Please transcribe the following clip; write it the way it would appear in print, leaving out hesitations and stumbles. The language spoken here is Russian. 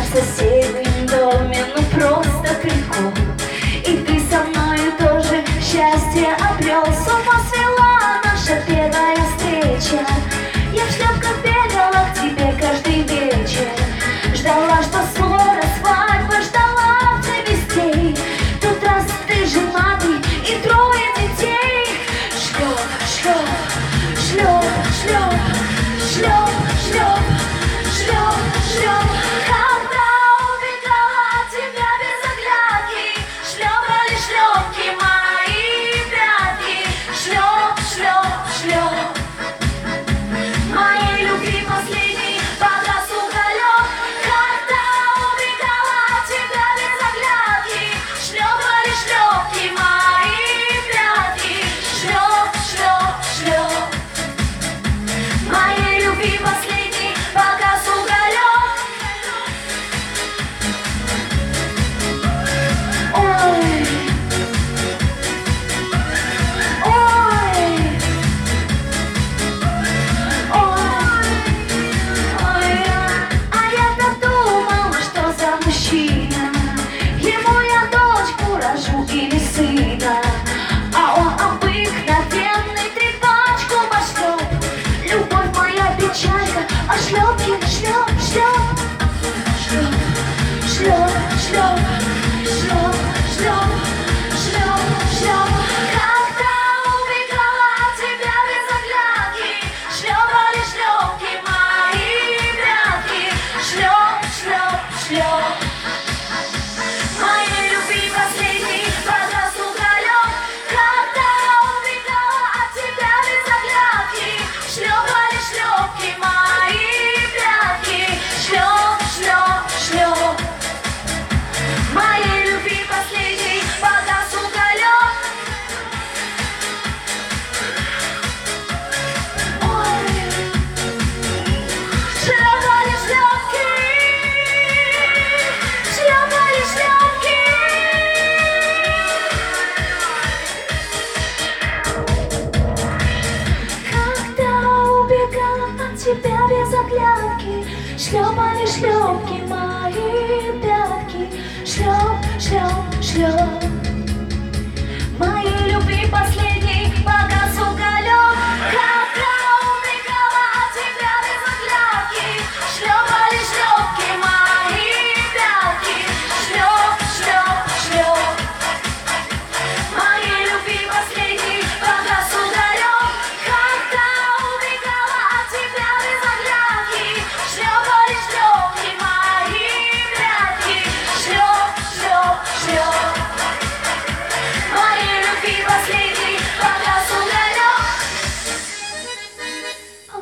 в соседнем доме, ну просто прикол. И ты со мною тоже счастье обрел. С ума свела наша первая встреча. Я в шлепках бегала к тебе каждый вечер. Ждала, что скоро свадьба, ждала вестей. Тут раз ты женатый и трое детей. Шлеп, шлеп, шлеп, шлеп, шлеп, шлеп, шлеп, шлеп. Когда убегала от тебя без оглядки, шлепали шлепки мои прятки. Шлеп, шлеп, шлеп. Моей любви последний погас уголек. Когда убегала от тебя без оглядки, шлепали шлепки мои прятки. Шлеп, шлеп, шлеп. Моей любви последний погас уголек. Ой, ой, ой, ой. А я-то думала, что за мужчина, ему я дочку рожу или сына, а он обыкновенный трепач, губошлеп. Любовь моя печалька, а шлепки, шлеп, шлеп, шлеп, шлеп, шлеп, шлеп, шлеп, шлеп, шлеп. Когда убегала от тебя без оглядки, шлепали шлепки мои прятки. Шлеп, шлеп, шлеп. Моей любви последний погас уголек. Когда убегала от тебя без оглядки, шлепали шлепки мои прятки. Шлеп, шлеп, шлеп. Моей любви последний погас уголек. Ой, шлепали шлепки, шлепали шлепки. Когда убегала от тебя без оглядки, шлепали шлепки мои